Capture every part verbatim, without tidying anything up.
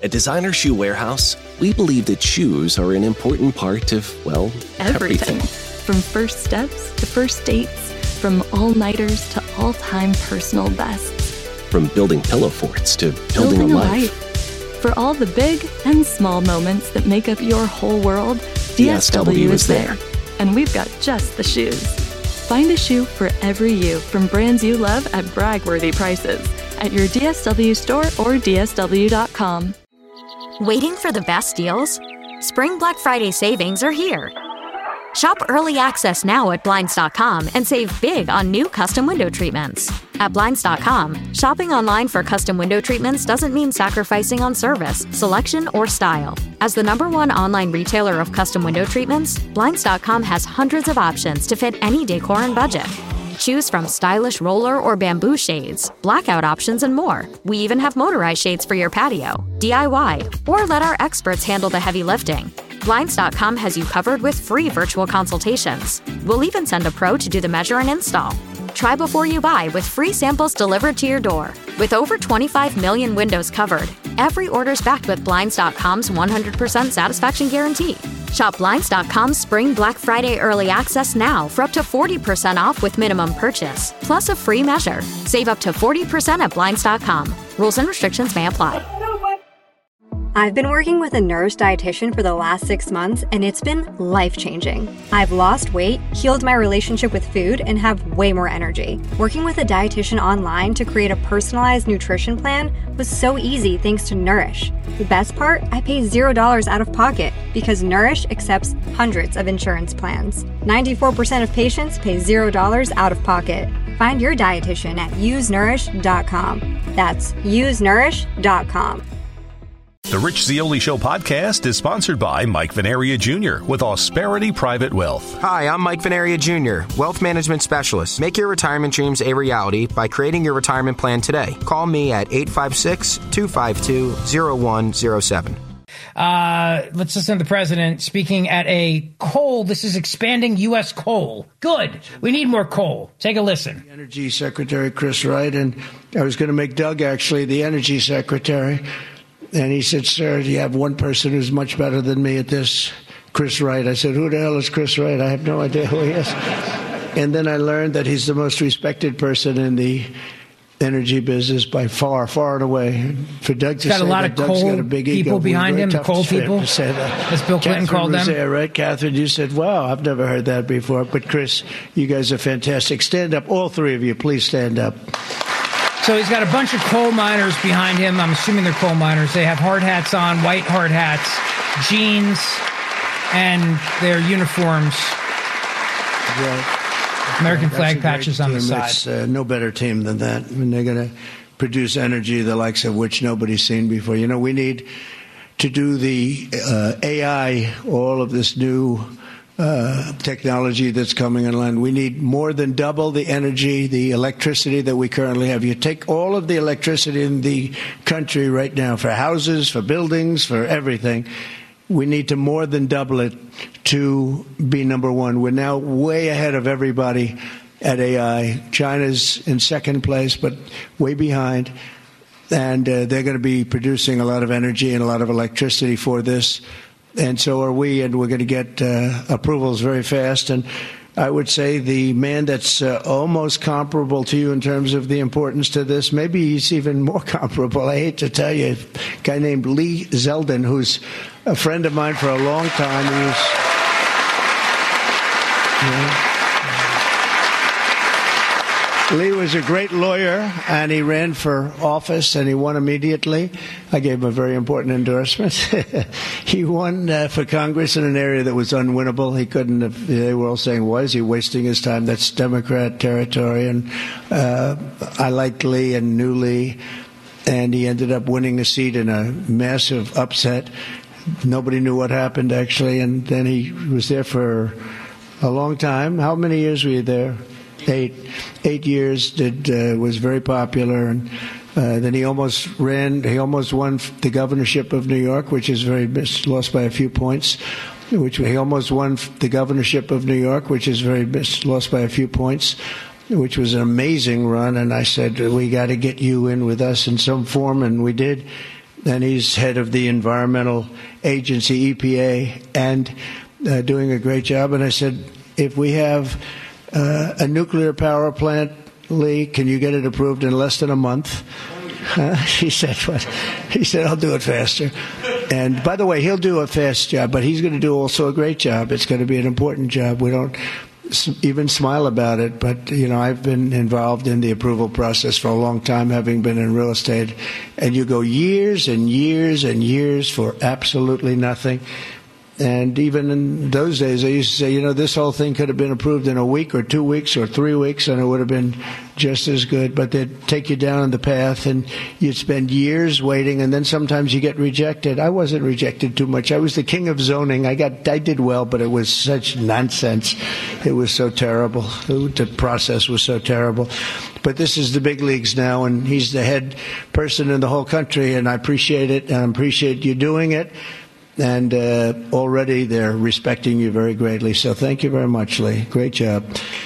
At Designer Shoe Warehouse, we believe that shoes are an important part of, well, everything. everything. From first steps to first dates, from all-nighters to all-time personal bests. From building pillow forts to building, building a a life. life. For all the big and small moments that make up your whole world, D S W is there. And we've got just the shoes. Find a shoe for every you from brands you love at brag-worthy prices at your D S W store or D S W dot com. Waiting for the best deals? Spring Black Friday savings are here. Shop early access now at Blinds dot com and save big on new custom window treatments. At Blinds dot com, shopping online for custom window treatments doesn't mean sacrificing on service, selection, or style. As the number one online retailer of custom window treatments, Blinds dot com has hundreds of options to fit any decor and budget. Choose from stylish roller or bamboo shades, blackout options, and more. We even have motorized shades for your patio, D I Y, or let our experts handle the heavy lifting. Blinds dot com has you covered with free virtual consultations. We'll even send a pro to do the measure and install. Try before you buy with free samples delivered to your door. With over twenty-five million windows covered, every order's backed with Blinds dot com's one hundred percent satisfaction guarantee. Shop Blinds dot com's Spring Black Friday Early Access now for up to forty percent off with minimum purchase, plus a free measure. Save up to forty percent at Blinds dot com. Rules and restrictions may apply. I've been working with a Nourish dietitian for the last six months, and it's been life-changing. I've lost weight, healed my relationship with food, and have way more energy. Working with a dietitian online to create a personalized nutrition plan was so easy thanks to Nourish. The best part? I pay zero dollars out of pocket because Nourish accepts hundreds of insurance plans. ninety-four percent of patients pay zero dollars out of pocket. Find your dietitian at use nourish dot com. That's use nourish dot com. The Rich Zeoli Show podcast is sponsored by Mike Venaria Junior with Ausperity Private Wealth. Hi, I'm Mike Venaria Junior, Wealth Management Specialist. Make your retirement dreams a reality by creating your retirement plan today. Call me at eight five six, two five two, zero one zero seven. Uh, let's listen to the president speaking at a coal. This is expanding U S coal. Good. We need more coal. Take a listen. Energy Secretary Chris Wright, and I was going to make Doug actually the Energy Secretary. And he said, sir, you have one person who's much better than me at this, Chris Wright. I said, who the hell is Chris Wright? I have no idea who he is. And then I learned that he's the most respected person in the energy business by far, far and away. For Doug to got say a lot that of Doug's coal got a big people ego, behind him, the coal people, to say that. as Bill Clinton Catherine called them. Was there, right? Catherine, you said, wow, I've never heard that before. But Chris, you guys are fantastic. Stand up, all three of you, please stand up. So he's got a bunch of coal miners behind him. I'm assuming they're coal miners. They have hard hats on, white hard hats, jeans, and their uniforms. Right. American That's flag a great patches on the team. side. It's uh, no better team than that. I mean, they're going to produce energy the likes of which nobody's seen before. You know, we need to do the uh, A I, all of this new Uh, technology that's coming online. We need more than double the energy, the electricity that we currently have. You take all of the electricity in the country right now for houses, for buildings, for everything. We need to more than double it to be number one. We're now way ahead of everybody at A I. China's in second place, but way behind. And uh, they're going to be producing a lot of energy and a lot of electricity for this. And so are we, and we're going to get uh, approvals very fast. And I would say the man that's uh, almost comparable to you in terms of the importance to this, maybe he's even more comparable. I hate to tell you, a guy named Lee Zeldin, who's a friend of mine for a long time. He was, you know, Lee was a great lawyer, and he ran for office, and he won immediately. I gave him a very important endorsement. He won uh, for Congress in an area that was unwinnable. He couldn't have, they were all saying, why is he wasting his time? That's Democrat territory. And uh, I liked Lee and knew Lee, and he ended up winning a seat in a massive upset. Nobody knew what happened, actually, and then he was there for a long time. How many years were you there? Eight, eight years. Did uh, was very popular, and uh, then he almost ran. He almost won the governorship of New York, which is very lost by a few points. Which he almost won the governorship of New York, which is very lost by a few points. Which was an amazing run, and I said we got to get you in with us in some form, and we did. and he's head of the environmental agency, E P A, and uh, doing a great job. And I said, if we have uh, a nuclear power plant, Lee, can you get it approved in less than a month? Uh, he said, what? He said, I'll do it faster. And by the way, he'll do a fast job, but he's going to do also a great job. It's going to be an important job. We don't even smile about it, but, you know, I've been involved in the approval process for a long time, having been in real estate, and you go years and years and years for absolutely nothing. And even in those days, I used to say, you know, this whole thing could have been approved in a week or two weeks or three weeks, and it would have been just as good. But they'd take you down the path, and you'd spend years waiting, and then sometimes you get rejected. I wasn't rejected too much. I was the king of zoning. I got, I did well, but it was such nonsense. It was so terrible. The process was so terrible. But this is the big leagues now, and he's the head person in the whole country, and I appreciate it, and I appreciate you doing it. And uh, already they're respecting you very greatly. So thank you very much, Lee. Great job.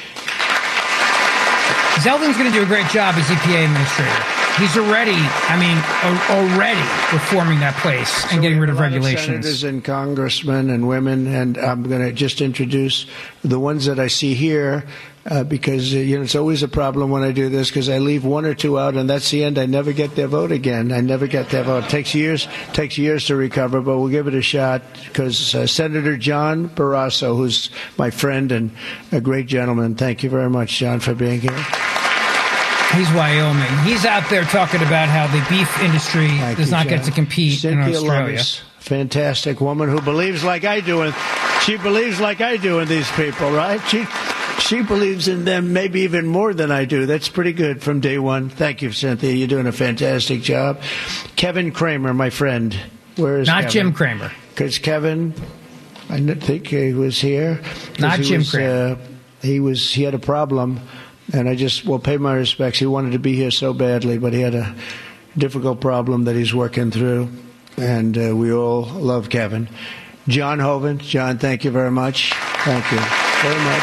Zeldin's going to do a great job as E P A administrator. He's already, I mean, already reforming that place and so getting rid of a lot regulations. Of senators and congressmen and women, and I'm going to just introduce the ones that I see here, uh, because uh, you know it's always a problem when I do this, because I leave one or two out, and that's the end. I never get their vote again. I never get their vote. It takes years, takes years to recover, but we'll give it a shot, because uh, Senator John Barrasso, who's my friend and a great gentleman. Thank you very much, John, for being here. He's Wyoming. He's out there talking about how the beef industry Thank does you, not John. get to compete Cynthia in Australia. Lummis, fantastic woman who believes like I do, and she believes like I do in these people, right? She she believes in them maybe even more than I do. That's pretty good from day one. Thank you, Cynthia. You're doing a fantastic job. Kevin Kramer, my friend. Where is Not Kevin? Jim Kramer. Because Kevin, I didn't think he was here. Not he Jim was, Kramer. Uh, he was. He had a problem. And I just will pay my respects. He wanted to be here so badly, but he had a difficult problem that he's working through. And uh, we all love Kevin. John Hoven. John, thank you very much. Thank you very much.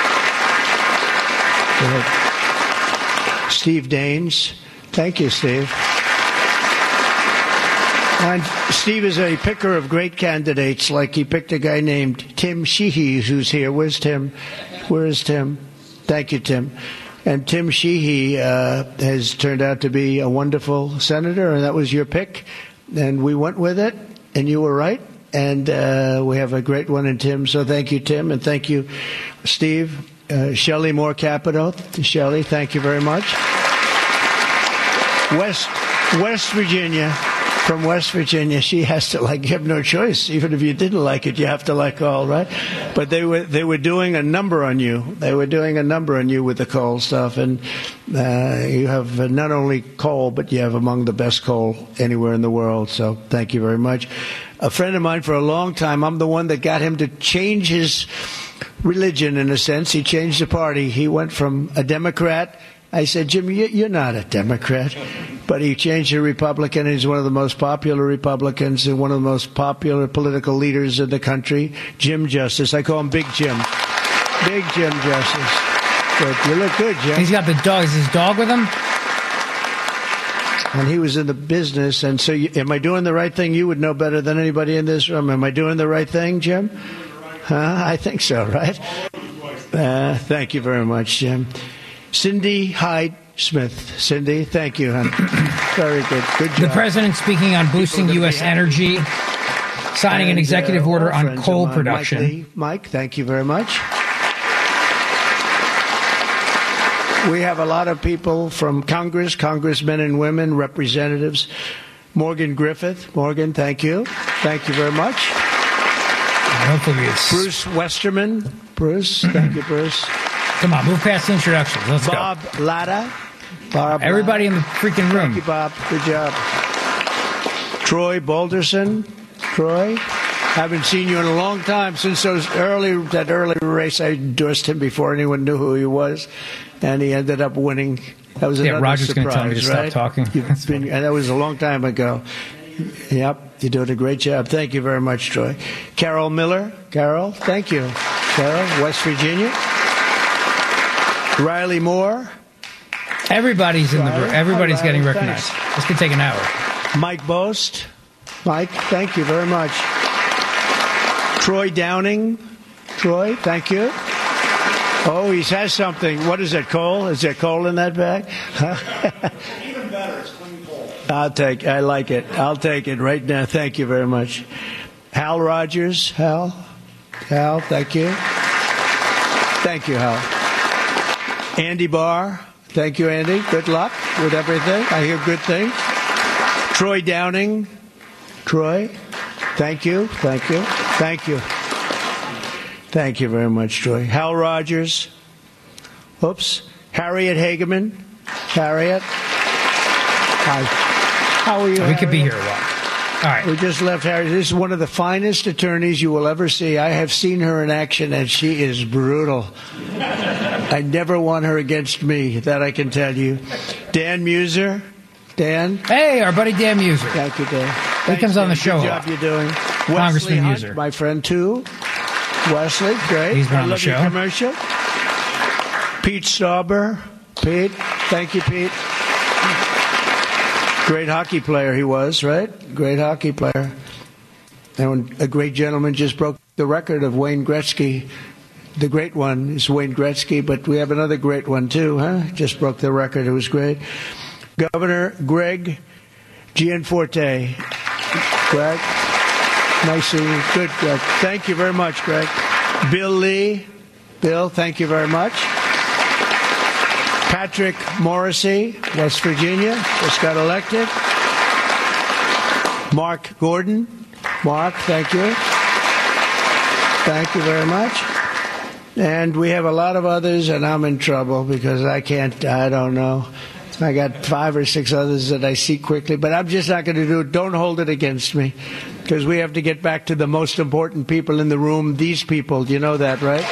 Go ahead. Steve Daines. Thank you, Steve. And Steve is a picker of great candidates, like he picked a guy named Tim Sheehy, who's here. Where's Tim? Where is Tim? Thank you, Tim. And Tim Sheehy uh, has turned out to be a wonderful senator, and that was your pick. And we went with it, and you were right. And uh, we have a great one in Tim. So thank you, Tim, and thank you, Steve. Uh, Shelley Moore Capito. Shelley, thank you very much. West, West Virginia. From West Virginia, she has to like. You have no choice. Even if you didn't like it, you have to like all, right? But they were they were doing a number on you. They were doing a number on you with the coal stuff, and uh, you have not only coal, but you have among the best coal anywhere in the world. So thank you very much. A friend of mine for a long time. I'm the one that got him to change his religion in a sense. He changed the party. He went from a Democrat. I said, Jim, you're not a Democrat. But he changed to Republican. He's one of the most popular Republicans and one of the most popular political leaders in the country, Jim Justice. I call him Big Jim. Big Jim Justice. Good. You look good, Jim. He's got the dog. Is his dog with him? And he was in the business. And so you, am I doing the right thing? You would know better than anybody in this room. Am I doing the right thing, Jim? Huh? I think so, right? Uh, thank you very much, Jim. Cindy Hyde Smith. Cindy, thank you, hon. Very good. Good job. The president speaking on boosting U S energy, signing and, an executive uh, order on coal mine. production. Mike, Lee. Mike, thank you very much. We have a lot of people from Congress, congressmen and women, representatives. Morgan Griffith. Morgan, thank you. Thank you very much. Bruce Westerman. Bruce, thank you, Bruce. Come on, move past the introductions. Let's Bob go. Bob Latta. Bob Everybody Latta. in the freaking room. Thank you, Bob. Good job. Troy Balderson. Troy, haven't seen you in a long time. Since those early that early race, I endorsed him before anyone knew who he was, and he ended up winning. That was yeah, another Roger's surprise, going to tell me to right? stop talking. You've been, and that was a long time ago. Yep, you're doing a great job. Thank you very much, Troy. Carol Miller. Carol, thank you. Carol, West Virginia. Riley Moore. Everybody's in the Riley. Everybody's Hi, getting Riley. recognized. Thanks. This could take an hour. Mike Bost. Mike, thank you very much. Troy Downing. Troy, thank you. Oh, he has something. What is it, coal? Is there coal in that bag? Even better, it's clean coal. I'll take I like it. I'll take it right now. Thank you very much. Hal Rogers. Hal. Hal, thank you. Thank you, Hal. Andy Barr. Thank you, Andy. Good luck with everything. I hear good things. Troy Downing. Troy, thank you. Thank you. Thank you. Thank you very much, Troy. Hal Rogers. Oops. Harriet Hageman. Harriet. Hi. How are you, We Harriet? could be here a while. All right. We just left Harriet. This is one of the finest attorneys you will ever see. I have seen her in action, and she is brutal. I never want her against me, that I can tell you. Dan Muser. Dan. Hey, our buddy Dan Muser. Thank you, Dan. He Thanks, comes on the Dan. show. Good a job lot. you're doing. Congressman Wesley Hunt, Muser. my friend, too. Wesley, great. He's been I on the love your show. commercial. Pete Stauber. Pete, thank you, Pete. Great hockey player he was, right? Great hockey player. And a great gentleman just broke the record of Wayne Gretzky. The great one is Wayne Gretzky, but we have another great one, too, huh? Just broke the record. It was great. Governor Greg Gianforte. Greg. Nice seeing you. Good, Greg. Thank you very much, Greg. Bill Lee. Bill, thank you very much. Patrick Morrissey, West Virginia, just got elected. Mark Gordon. Mark, thank you. Thank you very much. And we have a lot of others, and I'm in trouble because I can't, I don't know. I got five or six others that I see quickly, but I'm just not going to do it. Don't hold it against me, because we have to get back to the most important people in the room, these people. You know that, right?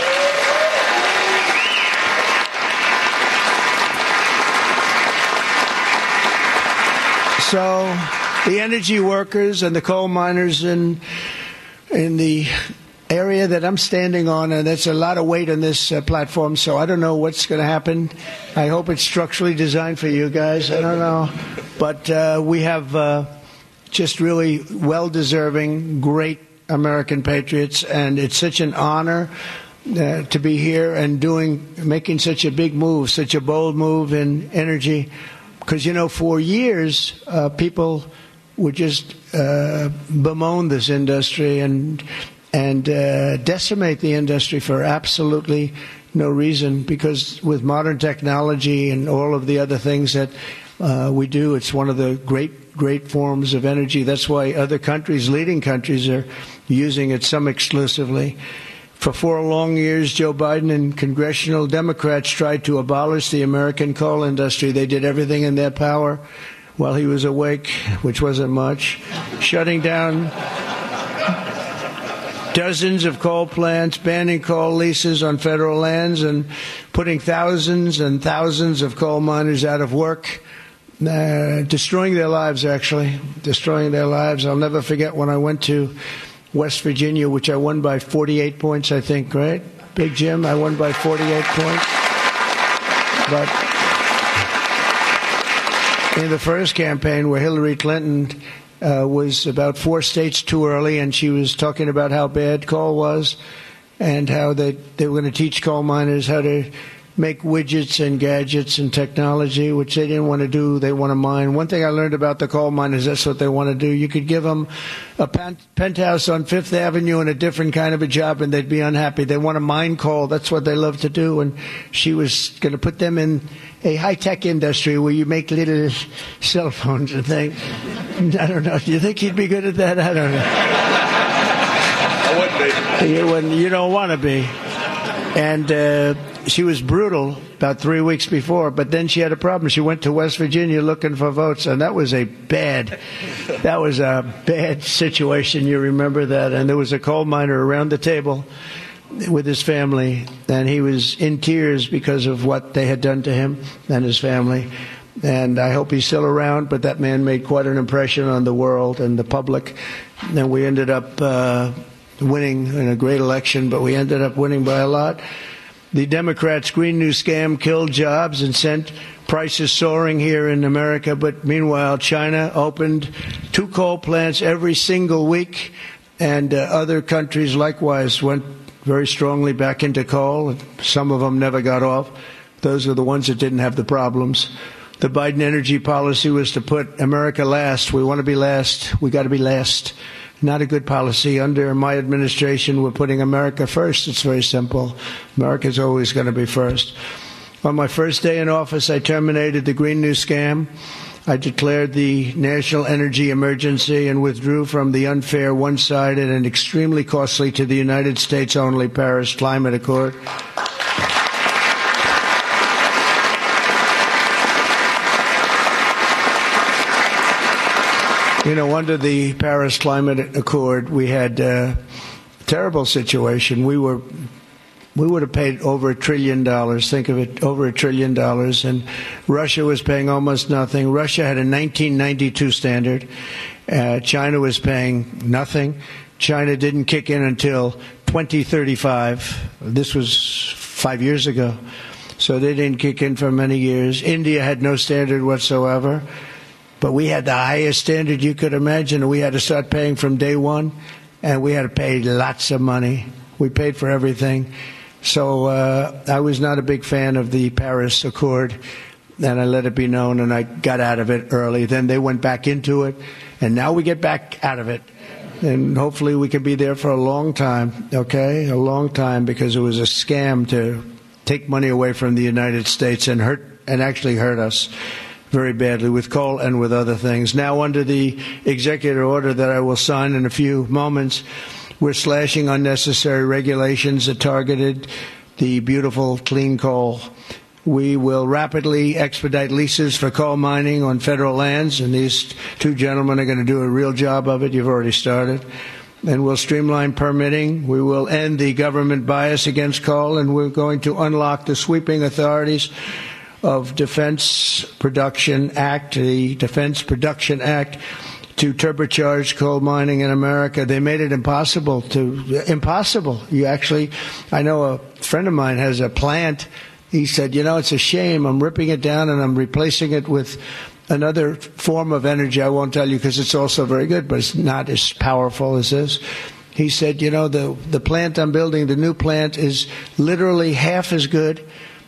So the energy workers and the coal miners in in the area that I'm standing on, and that's a lot of weight on this uh, platform, so I don't know what's going to happen. I hope it's structurally designed for you guys. I don't know. But uh, we have uh, just really well-deserving, great American patriots, and it's such an honor uh, to be here and doing, making such a big move, such a bold move in energy. Because, you know, for years, uh, people would just uh, bemoan this industry and and uh, decimate the industry for absolutely no reason, because with modern technology and all of the other things that uh, we do, it's one of the great, great forms of energy. That's why other countries, leading countries, are using it, some exclusively. For four long years, Joe Biden and congressional Democrats tried to abolish the American coal industry. They did everything in their power while he was awake, which wasn't much, shutting down dozens of coal plants, banning coal leases on federal lands, and putting thousands and thousands of coal miners out of work, uh, destroying their lives, actually, destroying their lives. I'll never forget when I went to West Virginia, which I won by forty-eight points, I think, right? Big Jim, I won by forty-eight points. But in the first campaign where Hillary Clinton uh, was about four states too early, and she was talking about how bad coal was and how they, they were going to teach coal miners how to make widgets and gadgets and technology, which they didn't want to do. They want to mine. One thing I learned about the coal miners, that's what they want to do. You could give them a penthouse on Fifth Avenue and a different kind of a job, and they'd be unhappy. They want to mine coal. That's what they love to do. And she was going to put them in a high-tech industry where you make little cell phones and things. I don't know. Do you think he'd be good at that? I don't know. I wouldn't be. You, wouldn't, you don't want to be. And uh, she was brutal about three weeks before, but then she had a problem. She went to West Virginia looking for votes, and that was a bad, that was a bad situation. You remember that? And there was a coal miner around the table with his family, and he was in tears because of what they had done to him and his family. And I hope he's still around, but that man made quite an impression on the world and the public. And we ended up uh, winning in a great election, but we ended up winning by a lot. The Democrats' Green New Scam killed jobs and sent prices soaring here in America, but meanwhile, China opened two coal plants every single week, and uh, other countries likewise went very strongly back into coal. Some of them never got off. Those are the ones that didn't have the problems. The Biden energy policy was to put America last. We want to be last. We got to be last. Not a good policy. Under my administration, we're putting America first. It's very simple. America's always going to be first. On my first day in office, I terminated the Green New Scam. I declared the national energy emergency and withdrew from the unfair, one-sided, and extremely costly to the United States only Paris Climate Accord. You know, under the Paris Climate Accord, we had a terrible situation. We were, we would have paid over a trillion dollars. Think of it, over a trillion dollars. And Russia was paying almost nothing. Russia had a nineteen ninety-two standard. Uh, China was paying nothing. China didn't kick in until twenty thirty-five. This was five years ago. So they didn't kick in for many years. India had no standard whatsoever. But we had the highest standard you could imagine, and we had to start paying from day one, and we had to pay lots of money. We paid for everything. So uh, I was not a big fan of the Paris Accord, and I let it be known, and I got out of it early. Then they went back into it, and now we get back out of it. And hopefully we can be there for a long time, okay, a long time, because it was a scam to take money away from the United States and hurt and actually hurt us very badly with coal and with other things. Now, under the executive order that I will sign in a few moments, we're slashing unnecessary regulations that targeted the beautiful clean coal. We will rapidly expedite leases for coal mining on federal lands, and these two gentlemen are going to do a real job of it. You've already started. And we'll streamline permitting. We will end the government bias against coal, and we're going to unlock the sweeping authorities of Defense Production Act, the Defense Production Act, to turbocharge coal mining in America. They made it impossible to, impossible. You actually, I know a friend of mine has a plant. He said, you know, it's a shame. I'm ripping it down and I'm replacing it with another form of energy. I won't tell you because it's also very good, but it's not as powerful as this. He said, you know, the, the plant I'm building, the new plant, is literally half as good.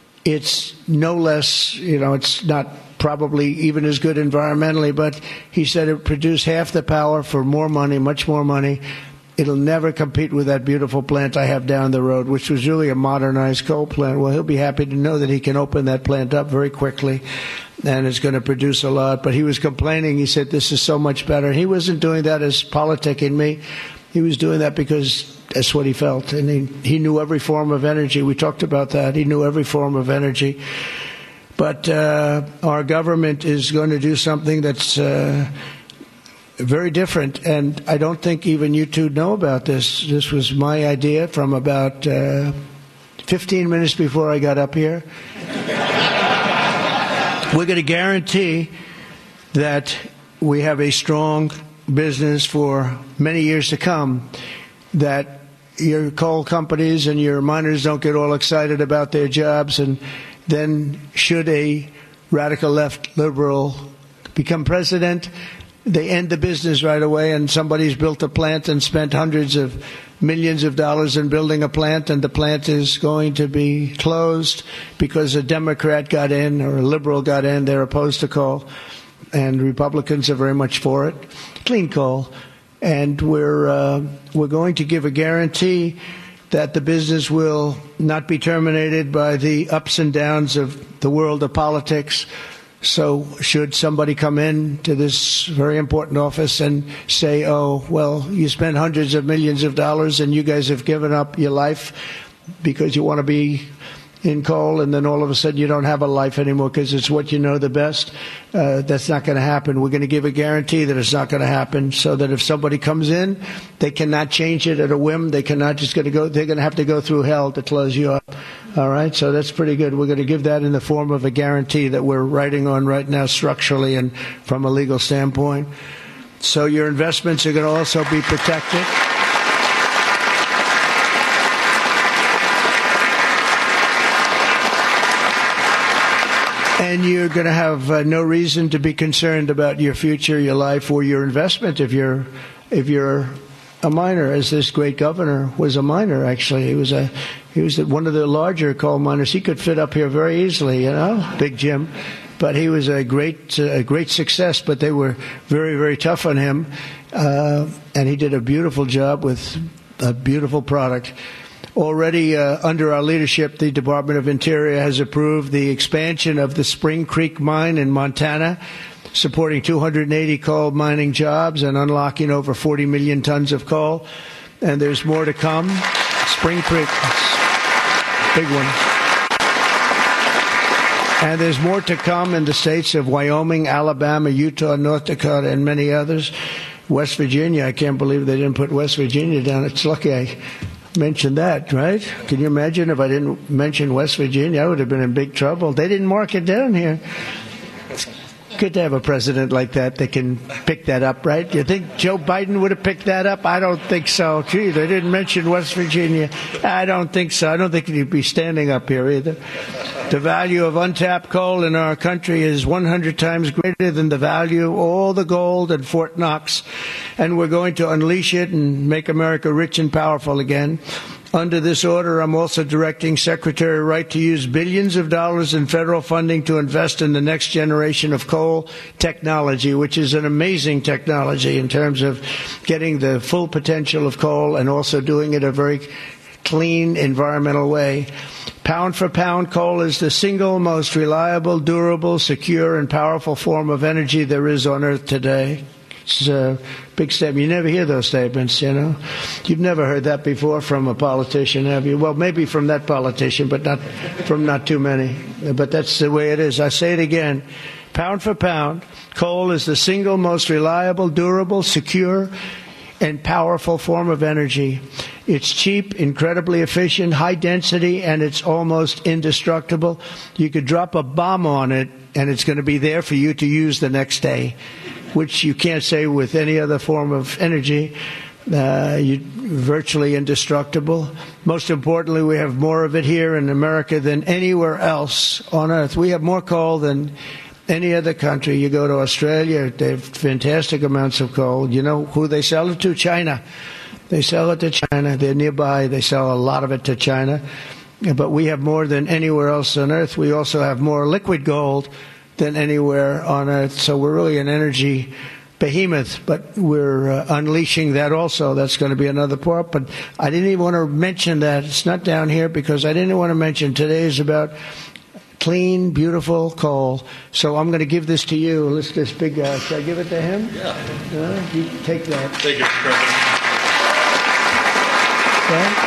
It's no less, you know, it's not probably even as good environmentally, but he said it produced half the power for more money, much more money. It'll never compete with that beautiful plant I have down the road, which was really a modernized coal plant. Well, he'll be happy to know that he can open that plant up very quickly, and it's going to produce a lot. But he was complaining. He said, this is so much better. He wasn't doing that as politicking me. He was doing that because that's what he felt. And he, he knew every form of energy. We talked about that. He knew every form of energy. But uh, our government is going to do something that's uh, very different. And I don't think even you two know about this. This was my idea from about uh, fifteen minutes before I got up here. We're going to guarantee that we have a strong business for many years to come, that your coal companies and your miners don't get all excited about their jobs, and then should a radical left liberal become president, they end the business right away, and somebody's built a plant and spent hundreds of millions of dollars in building a plant, and the plant is going to be closed because a Democrat got in or a liberal got in. They're opposed to coal, and Republicans are very much for it. Clean coal. And we're uh, we're going to give a guarantee that the business will not be terminated by the ups and downs of the world of politics. So should somebody come in to this very important office and say, oh, well, you spent hundreds of millions of dollars and you guys have given up your life because you want to be in coal, and then all of a sudden you don't have a life anymore because it's what you know the best, uh, that's not going to happen. We're going to give a guarantee that it's not going to happen, so that if somebody comes in, they cannot change it at a whim. They cannot just going to go, they're going to have to go through hell to close you up. All right, so that's pretty good. We're going to give that in the form of a guarantee that we're writing on right now structurally and from a legal standpoint. So your investments are going to also be protected. and you're going to have uh, no reason to be concerned about your future, your life, or your investment if you're if you're a miner. As this great governor was a miner, actually, he was a he was one of the larger coal miners. He could fit up here very easily, you know, Big Jim. But he was a great uh, a great success. But they were very very tough on him, uh, and he did a beautiful job with a beautiful product. Already uh, under our leadership, the Department of Interior has approved the expansion of the Spring Creek mine in Montana, supporting two hundred eighty coal mining jobs and unlocking over forty million tons of coal. And there's more to come. Spring Creek, big one. And there's more to come in the states of Wyoming, Alabama, Utah, North Dakota, and many others. West Virginia, I can't believe they didn't put West Virginia down. It's lucky I mentioned that, right? Can you imagine if I didn't mention West Virginia? I would have been in big trouble. They didn't mark it down here. It's good to have a president like that that can pick that up, right? You think Joe Biden would have picked that up? I don't think so. Gee, they didn't mention West Virginia. I don't think so. I don't think he'd be standing up here either. The value of untapped coal in our country is one hundred times greater than the value of all the gold at Fort Knox. And we're going to unleash it and make America rich and powerful again. Under this order, I'm also directing Secretary Wright to use billions of dollars in federal funding to invest in the next generation of coal technology, which is an amazing technology in terms of getting the full potential of coal and also doing it a very clean, environmental way. Pound for pound, coal is the single most reliable, durable, secure, and powerful form of energy there is on Earth today. It's a big statement. You never hear those statements, you know. You've never heard that before from a politician, have you? Well, maybe from that politician, but not from not too many. But that's the way it is. I say it again. Pound for pound, coal is the single most reliable, durable, secure, and powerful form of energy. It's cheap, incredibly efficient, high density, and it's almost indestructible. You could drop a bomb on it, and it's going to be there for you to use the next day, which you can't say with any other form of energy. Uh, you, virtually indestructible. Most importantly, we have more of it here in America than anywhere else on Earth. We have more coal than any other country. You go to Australia, they have fantastic amounts of coal. You know who they sell it to? China. They sell it to China. They're nearby. They sell a lot of it to China. But we have more than anywhere else on Earth. We also have more liquid gold than anywhere on Earth. So we're really an energy behemoth, but we're uh, unleashing that also. That's going to be another part. But I didn't even want to mention that. It's not down here because I didn't want to mention today is about clean, beautiful coal. So I'm going to give this to you. Let's this big guy. Should I give it to him? Yeah. Uh, you take that. Thank you, Mister President. Okay.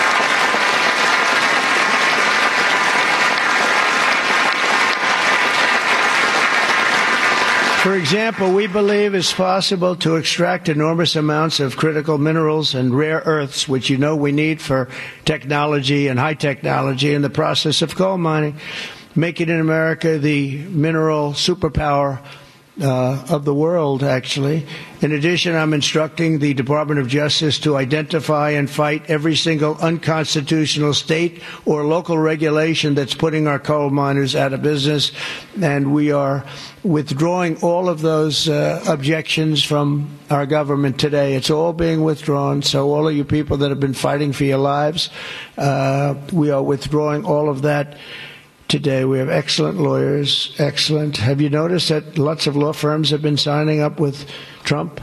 For example, we believe it's possible to extract enormous amounts of critical minerals and rare earths, which you know we need for technology and high technology in the process of coal mining, making in America the mineral superpower uh, of the world, actually. In addition, I'm instructing the Department of Justice to identify and fight every single unconstitutional state or local regulation that's putting our coal miners out of business, and we are withdrawing all of those uh, objections from our government today. It's all being withdrawn. So all of you people that have been fighting for your lives, uh, we are withdrawing all of that today. We have excellent lawyers, excellent. Have you noticed that lots of law firms have been signing up with Trump?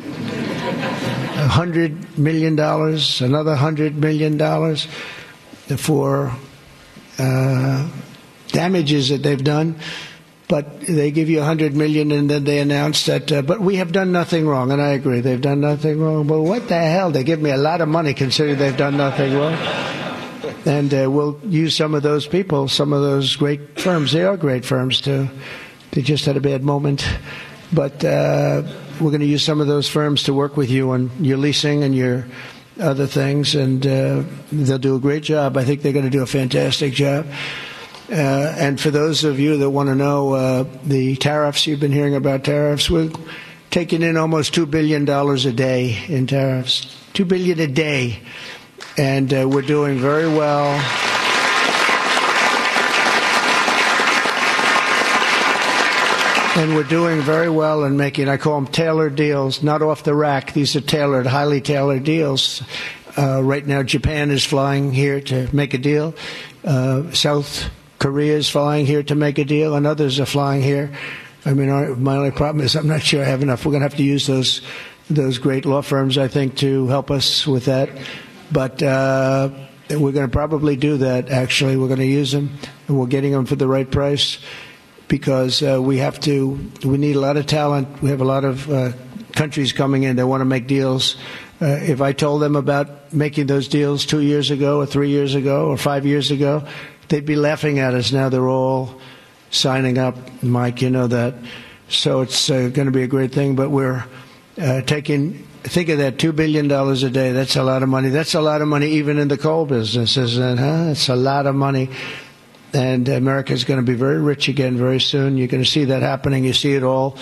A hundred million dollars, another hundred million dollars for uh, damages that they've done. But they give you a hundred million, and then they announce that. Uh, but we have done nothing wrong, and I agree, they've done nothing wrong. But what the hell? They give me a lot of money, considering they've done nothing wrong. And uh, we'll use some of those people, some of those great firms. They are great firms too. They just had a bad moment, but uh, we're going to use some of those firms to work with you on your leasing and your other things, and uh, they'll do a great job. I think they're going to do a fantastic job. Uh, and for those of you that want to know uh, the tariffs, you've been hearing about tariffs, we're taking in almost two billion dollars a day in tariffs. two billion dollars a day. And uh, we're doing very well. And we're doing very well in making, I call them tailored deals, not off the rack. These are tailored, highly tailored deals. Uh, right now, Japan is flying here to make a deal. Uh, South Korea is flying here to make a deal, and others are flying here. I mean, our, my only problem is I'm not sure I have enough. We're going to have to use those those great law firms, I think, to help us with that. But uh, we're going to probably do that, actually. We're going to use them, and we're getting them for the right price because uh, we have to, we need a lot of talent. We have a lot of uh, countries coming in. They want to make deals. Uh, if I told them about making those deals two years ago or three years ago or five years ago, they'd be laughing at us. Now they're all signing up. Mike, you know that. So it's uh, going to be a great thing. But we're uh, taking, think of that, two billion dollars a day. That's a lot of money. That's a lot of money even in the coal business, isn't it? Huh? It's a lot of money. And America is going to be very rich again very soon. You're going to see that happening. You see it all,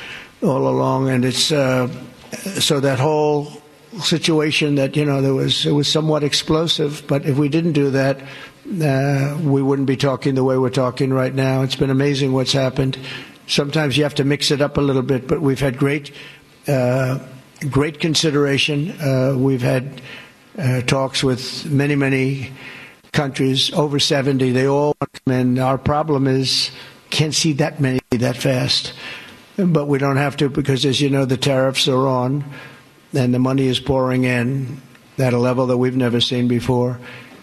all along. And it's uh, so that whole situation that, you know, there was, it was somewhat explosive. But if we didn't do that, Uh, we wouldn't be talking the way we're talking right now. It's been amazing what's happened. Sometimes you have to mix it up a little bit, but we've had great, uh, great consideration. Uh, we've had uh, talks with many, many countries, over seventy. They all want to come in. Our problem is can't see that many that fast. But we don't have to because, as you know, the tariffs are on and the money is pouring in at a level that we've never seen before.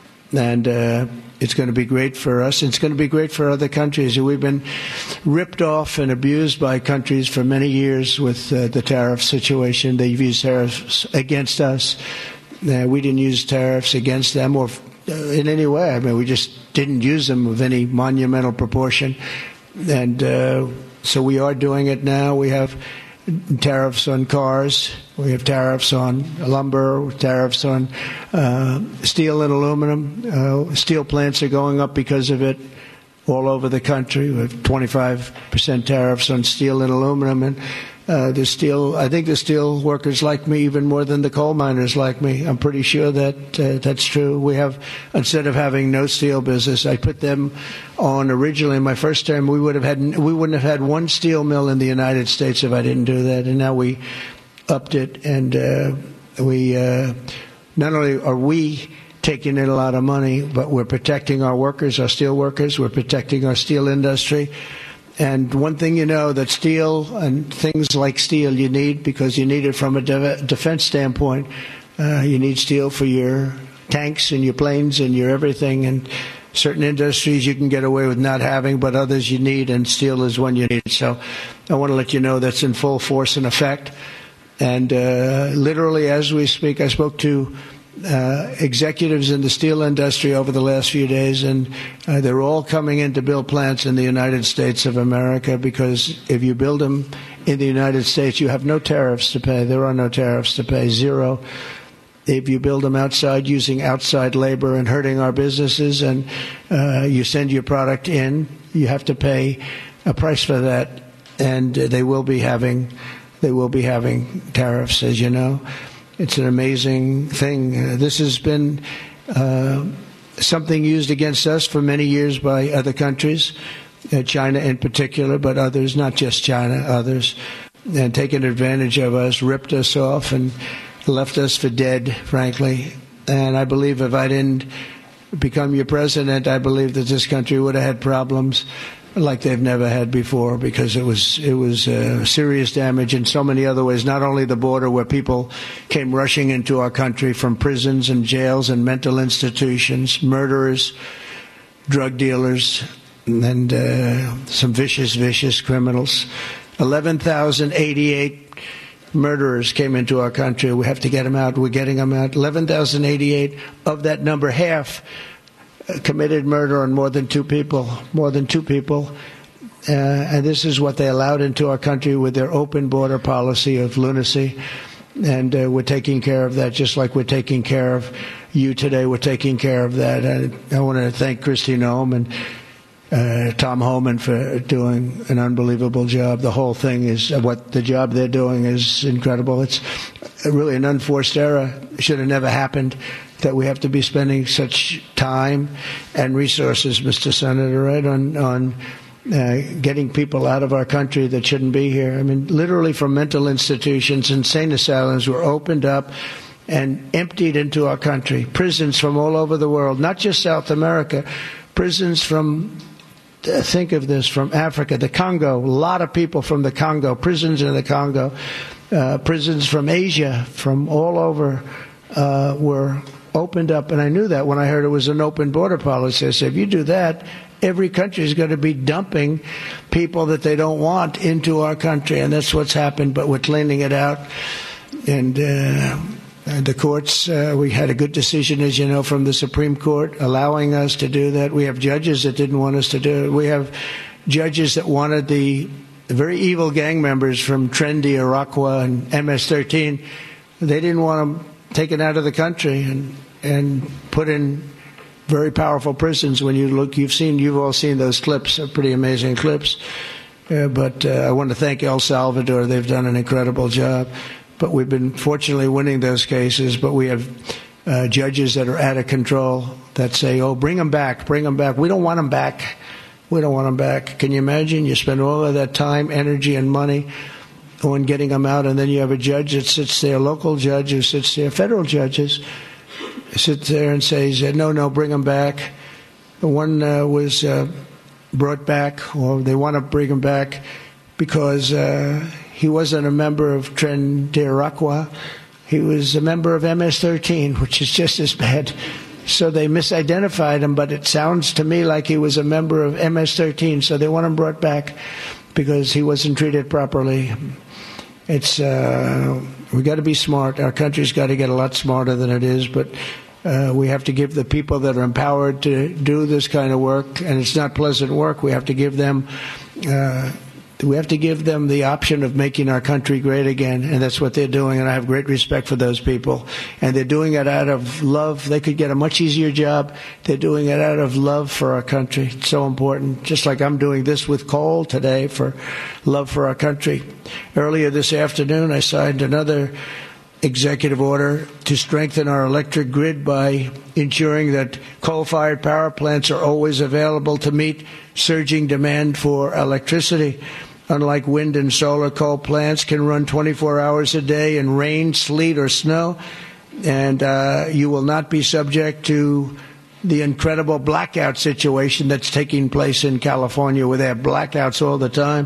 And uh, it's going to be great for us. It's going to be great for other countries. We've been ripped off and abused by countries for many years with uh, the tariff situation. They've used tariffs against us. Uh, we didn't use tariffs against them or uh, in any way. I mean, we just didn't use them of any monumental proportion. And uh, so we are doing it now. We have tariffs on cars. We have tariffs on lumber, tariffs on uh, steel and aluminum. Uh, steel plants are going up because of it all over the country. We have twenty-five percent tariffs on steel and aluminum. And uh, the steel, I think the steel workers like me even more than the coal miners like me. I'm pretty sure that uh, that's true. We have, instead of having no steel business, I put them on originally in my first term. We would have had, we wouldn't have had one steel mill in the United States if I didn't do that. And now we upped it, and uh, we uh, not only are we taking in a lot of money, but we're protecting our workers, our steel workers. We're protecting our steel industry. And one thing you know, that steel and things like steel you need, because you need it from a de- defense standpoint. Uh, you need steel for your tanks and your planes and your everything. And certain industries you can get away with not having, but others you need, and steel is one you need. So I want to let you know that's in full force and effect. And uh, literally, as we speak, I spoke to uh, executives in the steel industry over the last few days, and uh, they're all coming in to build plants in the United States of America, because if you build them in the United States, you have no tariffs to pay. There are no tariffs to pay, zero. If you build them outside using outside labor and hurting our businesses, and uh, you send your product in, you have to pay a price for that, and uh, they will be having they will be having tariffs, as you know. It's an amazing thing. Uh, this has been uh, something used against us for many years by other countries, uh, China in particular, but others, not just China, others, and taken advantage of us, ripped us off, and left us for dead, frankly. And I believe if I didn't become your president, I believe that this country would have had problems like they've never had before, because it was it was uh, serious damage in so many other ways. Not only the border, where people came rushing into our country from prisons and jails and mental institutions, murderers, drug dealers, and uh, some vicious, vicious criminals. eleven thousand eighty-eight murderers came into our country. We have to get them out. We're getting them out. eleven thousand eighty-eight. Of that number, half committed murder on more than two people, more than two people. Uh, and this is what they allowed into our country with their open border policy of lunacy. And uh, we're taking care of that, just like we're taking care of you today. We're taking care of that. And I want to thank Kristi Noem and uh, Tom Homan for doing an unbelievable job. The whole thing is, what the job they're doing is incredible. It's really an unforced error. It should have never happened, that we have to be spending such time and resources, Mister Senator, right, on, on uh, getting people out of our country that shouldn't be here. I mean, literally from mental institutions, insane asylums were opened up and emptied into our country. Prisons from all over the world, not just South America, prisons from, uh, think of this, from Africa, the Congo, a lot of people from the Congo, prisons in the Congo, uh, prisons from Asia, from all over, uh, were opened up. And I knew that when I heard it was an open border policy. I said, if you do that, every country is going to be dumping people that they don't want into our country. And that's what's happened, but we're cleaning it out. And uh, the courts, uh, we had a good decision, as you know, from the Supreme Court allowing us to do that. We have judges that didn't want us to do it. We have judges that wanted the, the very evil gang members from Trendy, Iroquois, and M S thirteen. They didn't want them taken out of the country and and put in very powerful prisons. When you look, you've seen, you've all seen those clips, they're pretty amazing clips. Uh, but uh, I want to thank El Salvador. They've done an incredible job. But we've been fortunately winning those cases. But we have uh, judges that are out of control that say, oh, bring them back, bring them back. We don't want them back. We don't want them back. Can you imagine? You spend all of that time, energy, and money on getting them out, and then you have a judge that sits there, a local judge who sits there, federal judges, sits there and says, no, no, bring them back. The one uh, was uh, brought back, or they want to bring him back because uh, he wasn't a member of Tren de Aragua. He was a member of M S thirteen, which is just as bad. So they misidentified him, but it sounds to me like he was a member of M S thirteen, so they want him brought back because he wasn't treated properly. It's uh, we got to be smart. Our country's got to get a lot smarter than it is, but uh, we have to give the people that are empowered to do this kind of work, and it's not pleasant work. We have to give them uh, we have to give them the option of making our country great again, and that's what they're doing. And I have great respect for those people, and they're doing it out of love. They could get a much easier job. They're doing it out of love for our country. It's so important. Just like I'm doing this with coal today for love for our country. Earlier this afternoon, I signed another executive order to strengthen our electric grid by ensuring that coal-fired power plants are always available to meet surging demand for electricity. Unlike wind and solar, coal plants can run twenty-four hours a day in rain, sleet, or snow, and uh, you will not be subject to the incredible blackout situation that's taking place in California, where they have blackouts all the time.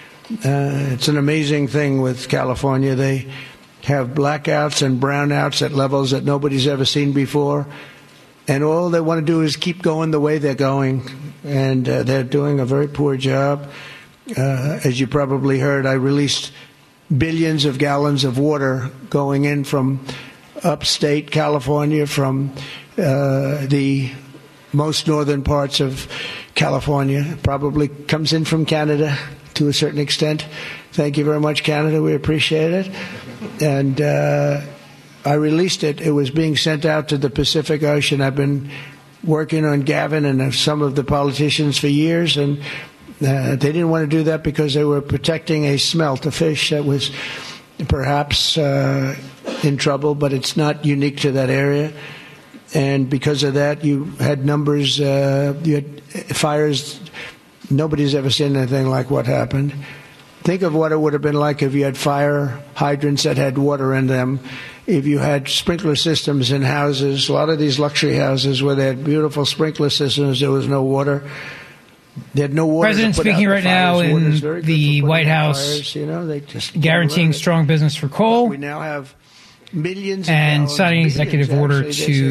Uh, it's an amazing thing with California. They have blackouts and brownouts at levels that nobody's ever seen before. And all they want to do is keep going the way they're going. And uh, they're doing a very poor job. Uh, as you probably heard, I released billions of gallons of water going in from upstate California, from uh, the most northern parts of California. Probably comes in from Canada to a certain extent. Thank you very much, Canada. We appreciate it. And uh, I released it. It was being sent out to the Pacific Ocean. I've been working on Gavin and some of the politicians for years, and uh, they didn't want to do that because they were protecting a smelt, a fish that was perhaps uh, in trouble, but it's not unique to that area. And because of that, you had numbers, uh, you had fires. Nobody's ever seen anything like what happened. Think of what it would have been like if you had fire hydrants that had water in them, if you had sprinkler systems in houses. A lot of these luxury houses where they had beautiful sprinkler systems, there was no water. They had no water. President speaking right now in the White House, fires, you know, they just guaranteeing strong business for coal. We now have millions and gallons, signing an executive order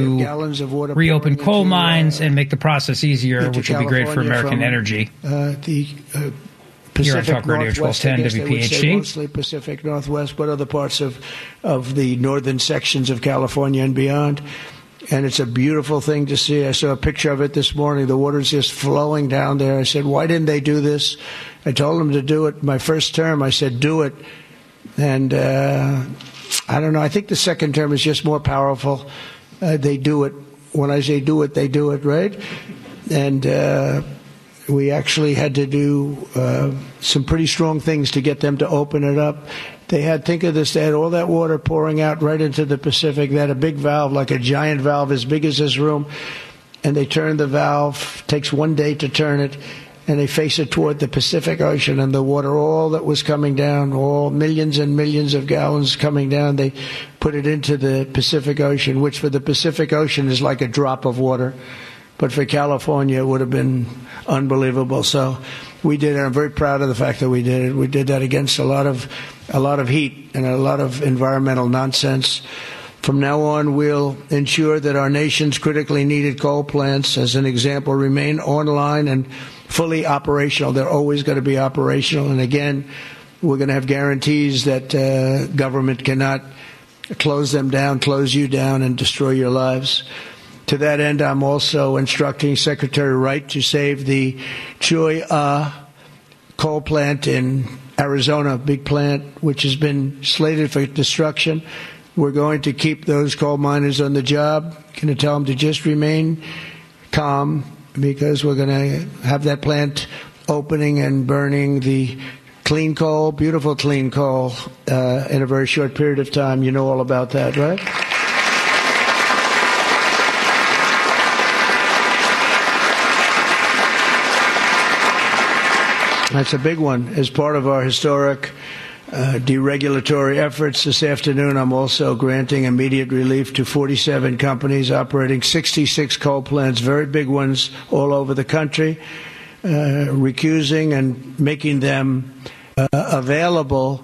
to reopen coal mines uh, and make the process easier, which will be great for American from, energy. Uh, the uh, Here on Pacific Talk Radio twelve ten W P H D. Mostly Pacific Northwest, but other parts of, of the northern sections of California and beyond. And it's a beautiful thing to see. I saw a picture of it this morning. The water's just flowing down there. I said, why didn't they do this? I told them to do it. My first term, I said, do it. And uh, I don't know. I think the second term is just more powerful. Uh, they do it. When I say do it, they do it, right? And uh, we actually had to do uh, some pretty strong things to get them to open it up. They had, think of this, they had all that water pouring out right into the Pacific. They had a big valve, like a giant valve as big as this room, and they turned the valve. It takes one day to turn it, and they face it toward the Pacific Ocean, and the water, all that was coming down, all millions and millions of gallons coming down, they put it into the Pacific Ocean, which for the Pacific Ocean is like a drop of water. But for California, it would have been unbelievable. So we did it. I'm very proud of the fact that we did it. We did that against a lot of a lot of heat and a lot of environmental nonsense. From now on, we'll ensure that our nation's critically needed coal plants, as an example, remain online and fully operational. They're always going to be operational. And again, we're going to have guarantees that uh, government cannot close them down, close you down, and destroy your lives. To that end, I'm also instructing Secretary Wright to save the Cholla coal plant in Arizona, big plant, which has been slated for destruction. We're going to keep those coal miners on the job. Going to tell them to just remain calm, because we're going to have that plant opening and burning the clean coal, beautiful clean coal, uh, in a very short period of time. You know all about that, right? That's a big one. As part of our historic Uh, deregulatory efforts this afternoon, I'm also granting immediate relief to forty-seven companies operating sixty-six coal plants, very big ones all over the country, uh, recusing and making them uh, available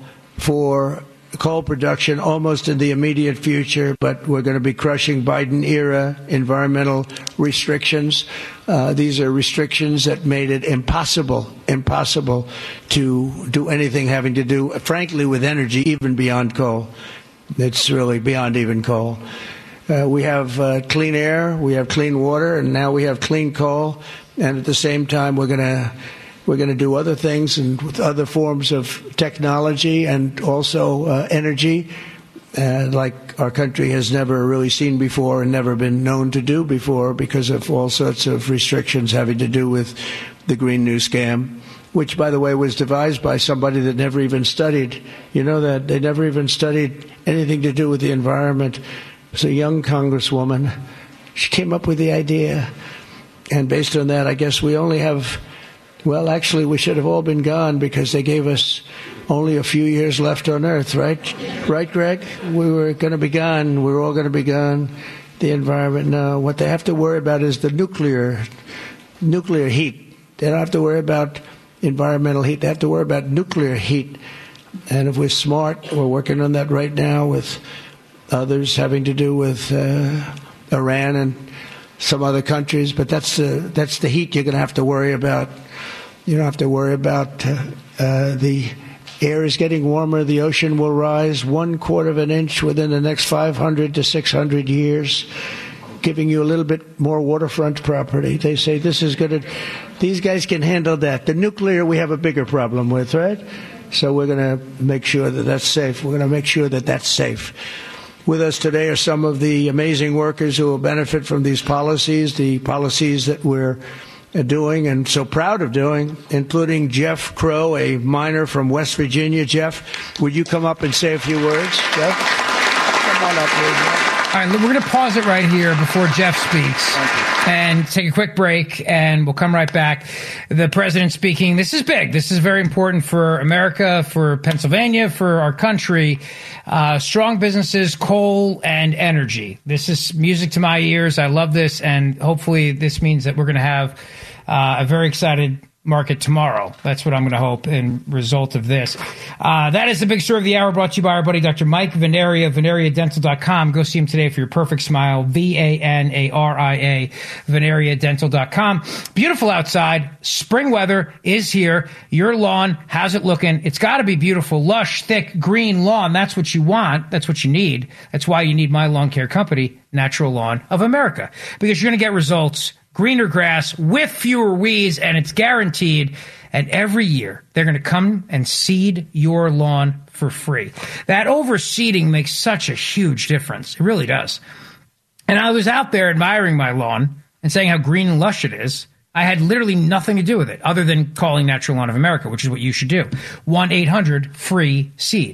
for coal production almost in the immediate future. But we're going to be crushing Biden-era environmental restrictions. Uh, these are restrictions that made it impossible, impossible to do anything having to do, frankly, with energy, even beyond coal. It's really beyond even coal. Uh, we have uh, clean air, we have clean water, and now we have clean coal. And at the same time, we're going to we're going to do other things and with other forms of technology and also uh, energy, uh, like our country has never really seen before and never been known to do before, because of all sorts of restrictions having to do with the Green New Scam, which, by the way, was devised by somebody that never even studied. You know that? They never even studied anything to do with the environment. It was a young congresswoman. She came up with the idea. And based on that, I guess we only have, well, actually, we should have all been gone, because they gave us only a few years left on Earth, right? Right, Greg? We were going to be gone. We were all going to be gone. The environment, no. What they have to worry about is the nuclear, nuclear heat. They don't have to worry about environmental heat. They have to worry about nuclear heat. And if we're smart, we're working on that right now with others having to do with uh, Iran and some other countries. But that's the, that's the heat you're going to have to worry about. You don't have to worry about uh, uh, the air is getting warmer. The ocean will rise one quarter of an inch within the next five hundred to six hundred years, giving you a little bit more waterfront property. They say this is going to, these guys can handle that. The nuclear we have a bigger problem with, right? So we're going to make sure that that's safe. We're going to make sure that that's safe. With us today are some of the amazing workers who will benefit from these policies, the policies that we're doing and so proud of doing, including Jeff Crow, a miner from West Virginia. Jeff, would you come up and say a few words? Jeff, come on up, please. All right, we're going to pause it right here before Jeff speaks and take a quick break, and we'll come right back. The president speaking. This is big. This is very important for America, for Pennsylvania, for our country. Uh, strong businesses, coal, and energy. This is music to my ears. I love this, and hopefully this means that we're going to have uh, a very excited market tomorrow. That's what I'm going to hope in result of this. Uh, that is the big story of the hour, brought to you by our buddy Doctor Mike Venaria, Venaria Dental dot com. Go see him today for your perfect smile. V A N A R I A, Venaria Dental dot com. Beautiful outside. Spring weather is here. Your lawn, how's it looking? It's got to be beautiful, lush, thick, green lawn. That's what you want. That's what you need. That's why you need my lawn care company, Natural Lawn of America, because you're going to get results. Greener grass with fewer weeds, and it's guaranteed. And every year, they're going to come and seed your lawn for free. That overseeding makes such a huge difference. It really does. And I was out there admiring my lawn and saying how green and lush it is. I had literally nothing to do with it other than calling Natural Lawn of America, which is what you should do. one eight hundred free seed.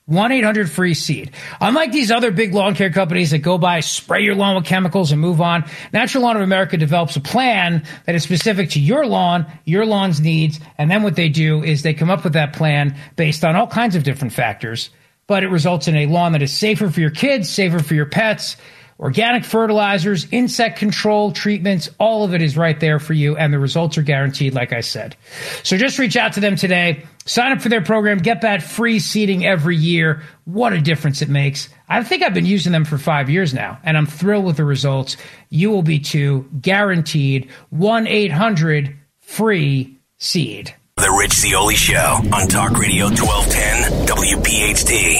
one eight hundred free seed. Unlike these other big lawn care companies that go by, spray your lawn with chemicals and move on, Natural Lawn of America develops a plan that is specific to your lawn, your lawn's needs, and then what they do is they come up with that plan based on all kinds of different factors, but it results in a lawn that is safer for your kids, safer for your pets. Organic fertilizers, insect control treatments, all of it is right there for you, and the results are guaranteed, like I said. So just reach out to them today. Sign up for their program. Get that free seeding every year. What a difference it makes. I think I've been using them for five years now, and I'm thrilled with the results. You will be too, guaranteed. one eight hundred free seed. The Rich Zeoli Show on Talk Radio twelve ten W P H T.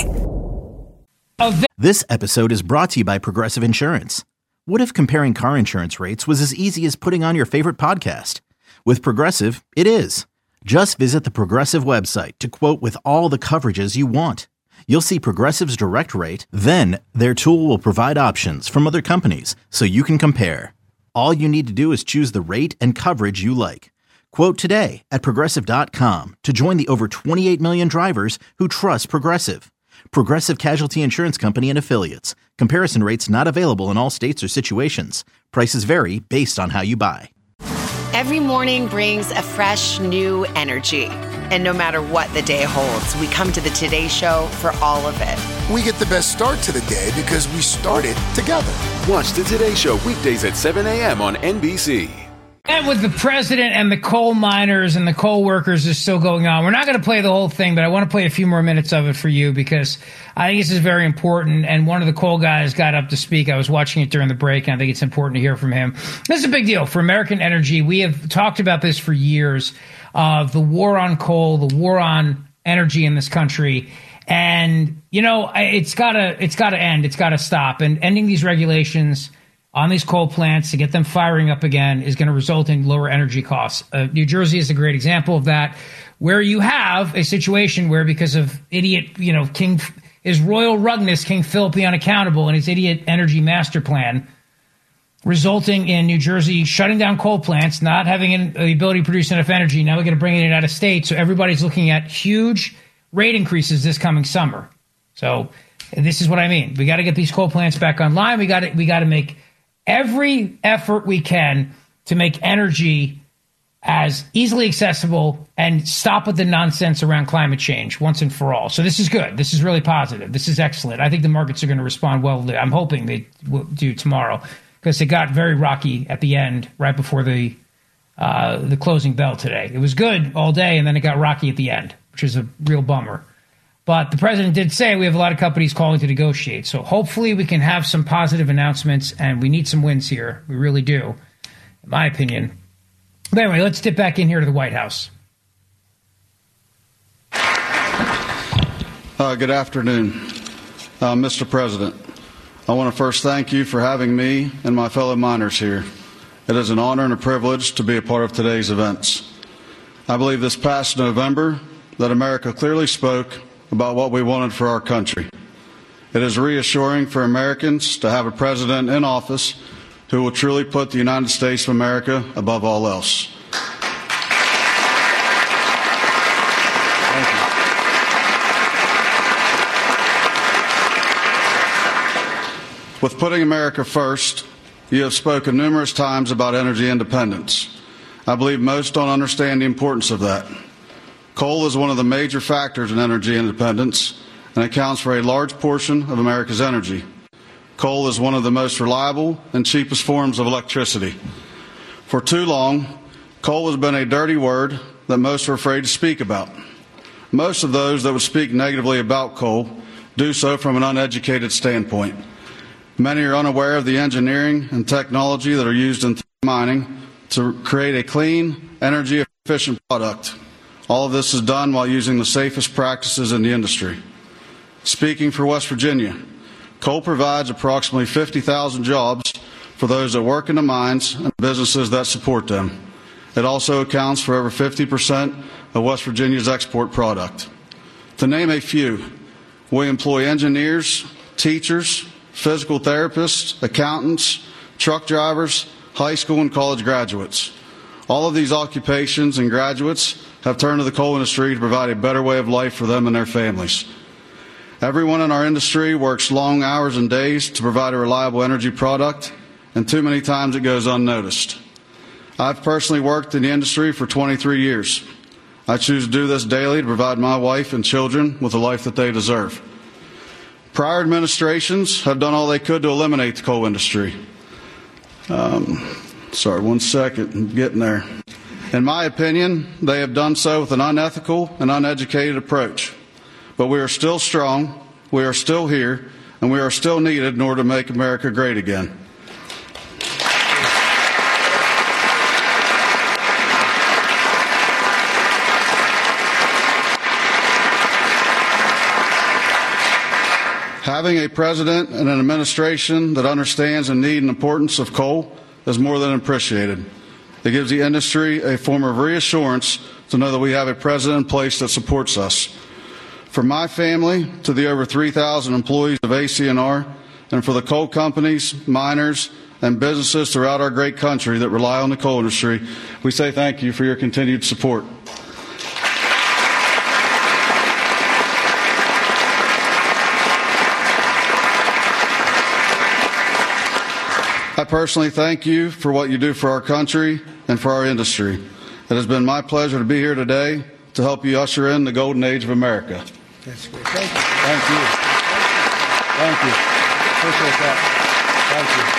This episode is brought to you by Progressive Insurance. What if comparing car insurance rates was as easy as putting on your favorite podcast? With Progressive, it is. Just visit the Progressive website to quote with all the coverages you want. You'll see Progressive's direct rate, then their tool will provide options from other companies so you can compare. All you need to do is choose the rate and coverage you like. Quote today at Progressive dot com to join the over twenty-eight million drivers who trust Progressive. Progressive Casualty Insurance Company and Affiliates. Comparison rates not available in all states or situations. Prices vary based on how you buy. Every morning brings a fresh, new energy. And no matter what the day holds, we come to the Today Show for all of it. We get the best start to the day because we started together. Watch the Today Show weekdays at seven a.m. on N B C. And with the president and the coal miners and the coal workers is still going on. We're not going to play the whole thing, but I want to play a few more minutes of it for you because I think this is very important. And one of the coal guys got up to speak. I was watching it during the break, and I think it's important to hear from him. This is a big deal for American energy. We have talked about this for years, of the war on coal, the war on energy in this country. And, you know, it's gotta, it's gotta end. It's gotta stop. And ending these regulations on these coal plants to get them firing up again is going to result in lower energy costs. Uh, New Jersey is a great example of that, where you have a situation where because of idiot, you know, King, his royal rugness, King Philip the Unaccountable, and his idiot energy master plan, resulting in New Jersey shutting down coal plants, not having an, the ability to produce enough energy. Now we're going to bring it out of state. So everybody's looking at huge rate increases this coming summer. So this is what I mean. We got to get these coal plants back online. We got to, we got to make every effort we can to make energy as easily accessible and stop with the nonsense around climate change once and for all. So this is good. This is really positive. This is excellent. I think the markets are going to respond well. I'm hoping they will do tomorrow because it got very rocky at the end right before the uh, the closing bell today. It was good all day, and then it got rocky at the end, which is a real bummer. But the president did say we have a lot of companies calling to negotiate. So hopefully we can have some positive announcements, and we need some wins here. We really do, in my opinion. But anyway, let's dip back in here to the White House. Uh, good afternoon, uh, Mister President. I want to first thank you for having me and my fellow miners here. It is an honor and a privilege to be a part of today's events. I believe this past November that America clearly spoke about what we wanted for our country. It is reassuring for Americans to have a president in office who will truly put the United States of America above all else. Thank you. With putting America first, you have spoken numerous times about energy independence. I believe most don't understand the importance of that. Coal is one of the major factors in energy independence and accounts for a large portion of America's energy. Coal is one of the most reliable and cheapest forms of electricity. For too long, coal has been a dirty word that most are afraid to speak about. Most of those that would speak negatively about coal do so from an uneducated standpoint. Many are unaware of the engineering and technology that are used in mining to create a clean, energy-efficient product. All of this is done while using the safest practices in the industry. Speaking for West Virginia, coal provides approximately fifty thousand jobs for those that work in the mines and businesses that support them. It also accounts for over fifty percent of West Virginia's export product. To name a few, we employ engineers, teachers, physical therapists, accountants, truck drivers, high school and college graduates. All of these occupations and graduates have turned to the coal industry to provide a better way of life for them and their families. Everyone in our industry works long hours and days to provide a reliable energy product, and too many times it goes unnoticed. I've personally worked in the industry for twenty-three years. I choose to do this daily to provide my wife and children with the life that they deserve. Prior administrations have done all they could to eliminate the coal industry. Um, sorry, one second, I'm getting there. In my opinion, they have done so with an unethical and uneducated approach. But we are still strong, we are still here, and we are still needed in order to make America great again. Having a president and an administration that understands the need and importance of coal is more than appreciated. It gives the industry a form of reassurance to know that we have a president in place that supports us. From my family to the over three thousand employees of A C N R, and for the coal companies, miners, and businesses throughout our great country that rely on the coal industry, we say thank you for your continued support. I personally thank you for what you do for our country and for our industry. It has been my pleasure to be here today to help you usher in the golden age of America. That's great. Thank you. Thank you. Thank you. Appreciate that. Thank you.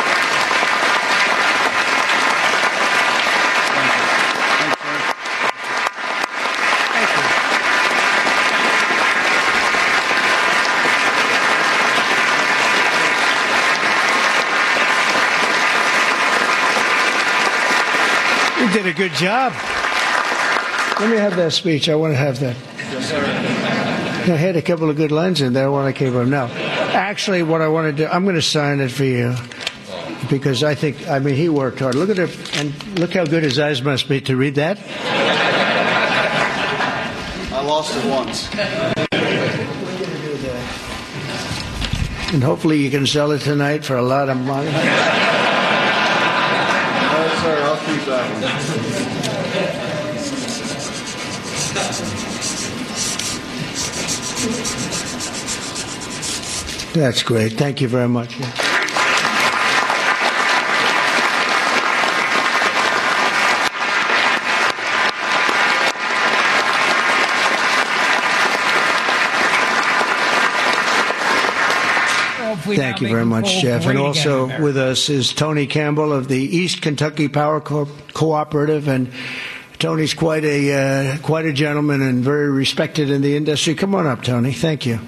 You did a good job. Let me have that speech. I want to have that. Yes, sir. I had a couple of good lines in there when I came up. Now, actually, what I want to do, I'm going to sign it for you because I think, I mean, he worked hard. Look at it, and look how good his eyes must be to read that. I lost it once. And hopefully you can sell it tonight for a lot of money. Oh, sir, I'll keep that one. That's great. Thank you very much. Thank you very much, Jeff. And also with us is Tony Campbell of the East Kentucky Power Co- Cooperative, and Tony's quite a uh, quite a gentleman and very respected in the industry. Come on up, Tony. Thank you.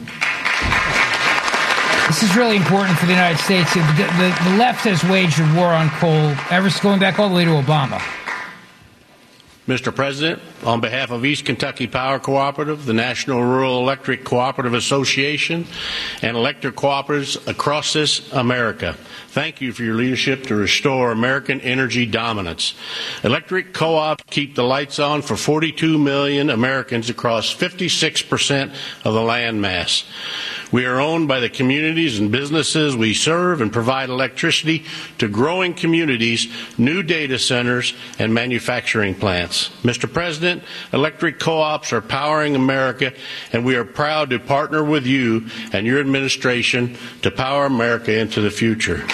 This is really important for the United States. The, the, the left has waged a war on coal ever going back all the way to Obama. Mister President, on behalf of East Kentucky Power Cooperative, the National Rural Electric Cooperative Association, and electric cooperatives across this America, thank you for your leadership to restore American energy dominance. Electric co-ops keep the lights on for forty-two million Americans across fifty-six percent of the land mass. We are owned by the communities and businesses we serve and provide electricity to growing communities, new data centers, and manufacturing plants. Mister President, electric co-ops are powering America, and we are proud to partner with you and your administration to power America into the future.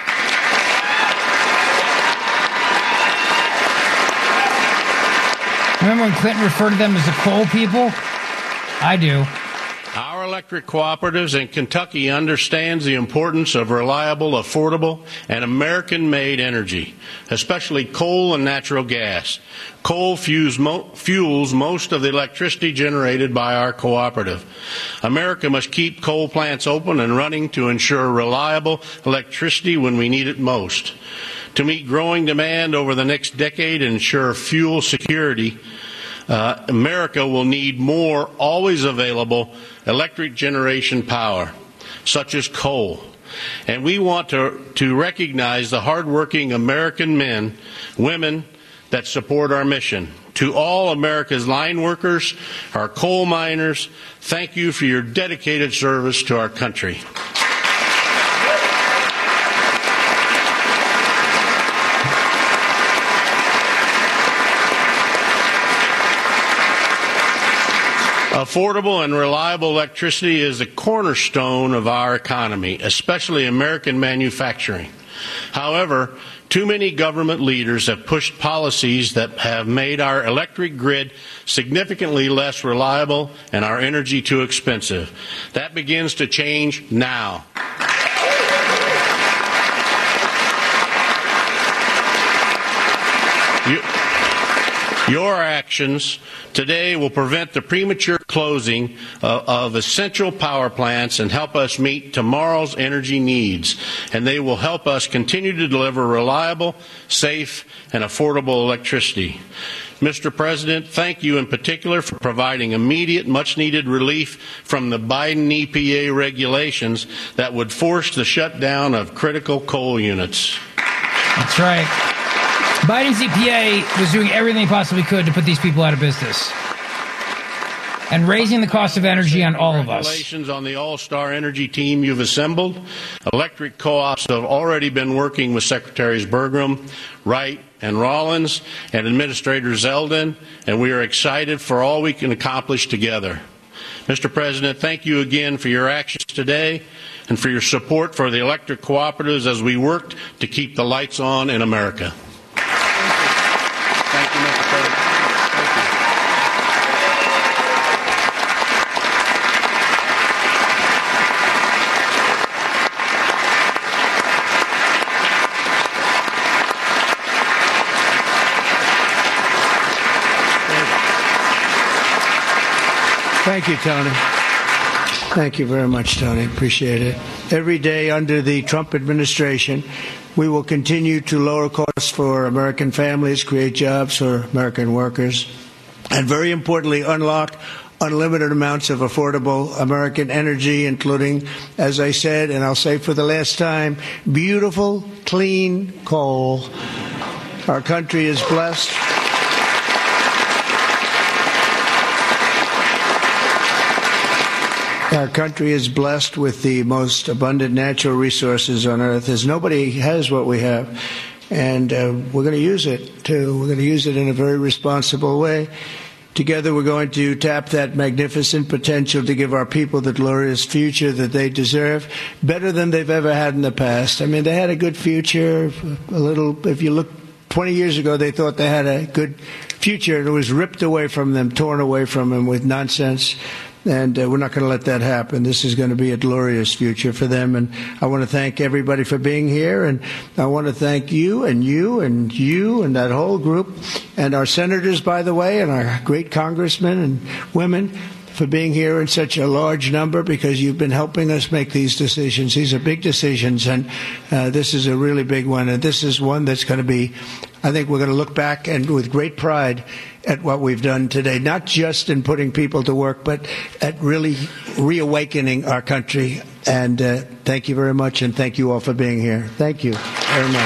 Remember when Clinton referred to them as the coal people? I do. Our electric cooperatives in Kentucky understands the importance of reliable, affordable, and American-made energy, especially coal and natural gas. Coal fuels, mo- fuels most of the electricity generated by our cooperative. America must keep coal plants open and running to ensure reliable electricity when we need it most. To meet growing demand over the next decade and ensure fuel security, Uh, America will need more always available electric generation power, such as coal. And we want to, to recognize the hardworking American men, women that support our mission. To all America's line workers, our coal miners, thank you for your dedicated service to our country. Affordable and reliable electricity is the cornerstone of our economy, especially American manufacturing. However, too many government leaders have pushed policies that have made our electric grid significantly less reliable and our energy too expensive. That begins to change now. You, Your actions today will prevent the premature closing of, of essential power plants and help us meet tomorrow's energy needs. And they will help us continue to deliver reliable, safe, and affordable electricity. Mister President, thank you in particular for providing immediate, much-needed relief from the Biden E P A regulations that would force the shutdown of critical coal units. That's right. Biden's E P A was doing everything he possibly could to put these people out of business and raising the cost of energy on all of us. Congratulations on the all-star energy team you've assembled. Electric co-ops have already been working with Secretaries Burgum, Wright, and Rollins, and Administrator Zeldin, and we are excited for all we can accomplish together. Mister President, thank you again for your actions today and for your support for the electric cooperatives as we work to keep the lights on in America. Thank you, Mister President. Thank you. Thank you, Tony. Thank you very much, Tony. Appreciate it. Every day under the Trump administration, we will continue to lower costs for American families, create jobs for American workers, and very importantly, unlock unlimited amounts of affordable American energy, including, as I said, and I'll say for the last time, beautiful, clean coal. Our country is blessed. Our country is blessed with the most abundant natural resources on earth, as nobody has what we have. And uh, we're going to use it, too. We're going to use it in a very responsible way. Together, we're going to tap that magnificent potential to give our people the glorious future that they deserve, better than they've ever had in the past. I mean, they had a good future. A little, if you look twenty years ago, they thought they had a good future, and it was ripped away from them, torn away from them with nonsense. And uh, we're not going to let that happen. This is going to be a glorious future for them. And I want to thank everybody for being here. And I want to thank you and you and you and that whole group and our senators, by the way, and our great congressmen and women for being here in such a large number, because you've been helping us make these decisions. These are big decisions, and uh, this is a really big one. And this is one that's going to be, I think we're going to look back and with great pride at what we've done today, not just in putting people to work, but at really reawakening our country. And uh, thank you very much, and thank you all for being here. Thank you very much.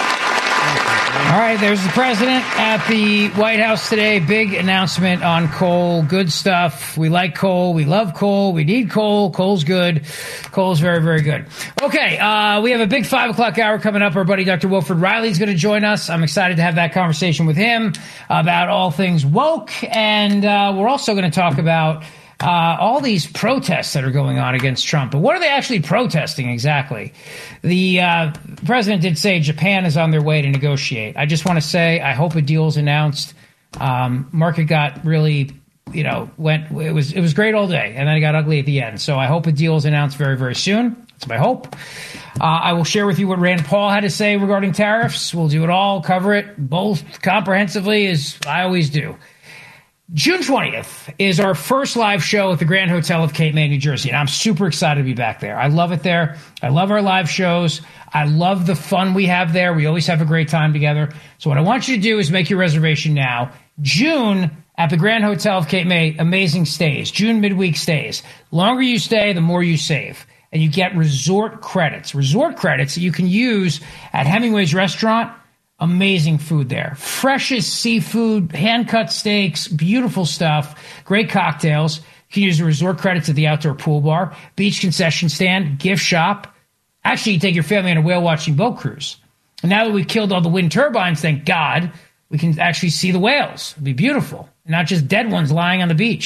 All right, there's the president at the White House today. Big announcement on coal. Good stuff. We like coal. We love coal. We need coal. Coal's good. Coal's very, very good. Okay, uh, we have a big five o'clock hour coming up. Our buddy Doctor Wilfred Riley is going to join us. I'm excited to have that conversation with him about all things woke. And uh, we're also going to talk about Uh, all these protests that are going on against Trump. But what are they actually protesting exactly? The uh, president did say Japan is on their way to negotiate. I just want to say I hope a deal is announced. Um, market got really, you know, went. It was it was great all day, and then it got ugly at the end. So I hope a deal is announced very, very soon. That's my hope. Uh, I will share with you what Rand Paul had to say regarding tariffs. We'll do it all, cover it both comprehensively, as I always do. June twentieth is our first live show at the Grand Hotel of Cape May, New Jersey, and I'm super excited to be back there. I love it there. I love our live shows. I love the fun we have there. We always have a great time together. So what I want you to do is make your reservation now. June at the Grand Hotel of Cape May, amazing stays. June midweek stays. Longer you stay, the more you save. And you get resort credits. Resort credits that you can use at Hemingway's Restaurant. Amazing food there. Freshest seafood, hand-cut steaks, beautiful stuff, great cocktails. You can use the resort credits at the outdoor pool bar, beach concession stand, gift shop. Actually, you take your family on a whale-watching boat cruise. And now that we've killed all the wind turbines, thank God, we can actually see the whales. It'll be beautiful. And not just dead ones lying on the beach.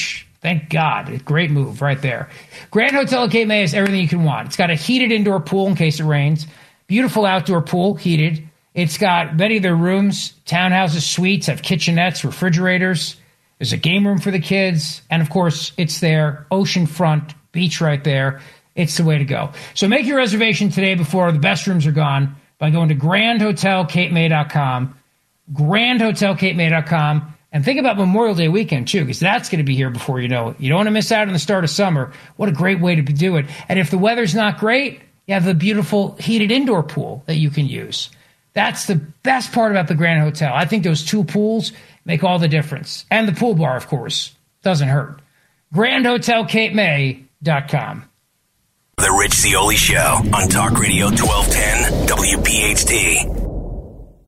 Thank God. Great move right there. Grand Hotel at Cape May has everything you can want. It's got a heated indoor pool in case it rains. Beautiful outdoor pool, heated. It's got many of their rooms, townhouses, suites, have kitchenettes, refrigerators. There's a game room for the kids. And, of course, it's their oceanfront beach right there. It's the way to go. So make your reservation today before the best rooms are gone by going to grand hotel cape may dot com, grand hotel cape may dot com. And think about Memorial Day weekend, too, because that's going to be here before you know it. You don't want to miss out on the start of summer. What a great way to do it. And if the weather's not great, you have the beautiful heated indoor pool that you can use. That's the best part about the Grand Hotel. I think those two pools make all the difference. And the pool bar, of course, doesn't hurt. grand hotel cape may dot com. The Rich Zeoli Show on Talk Radio twelve ten W P H T.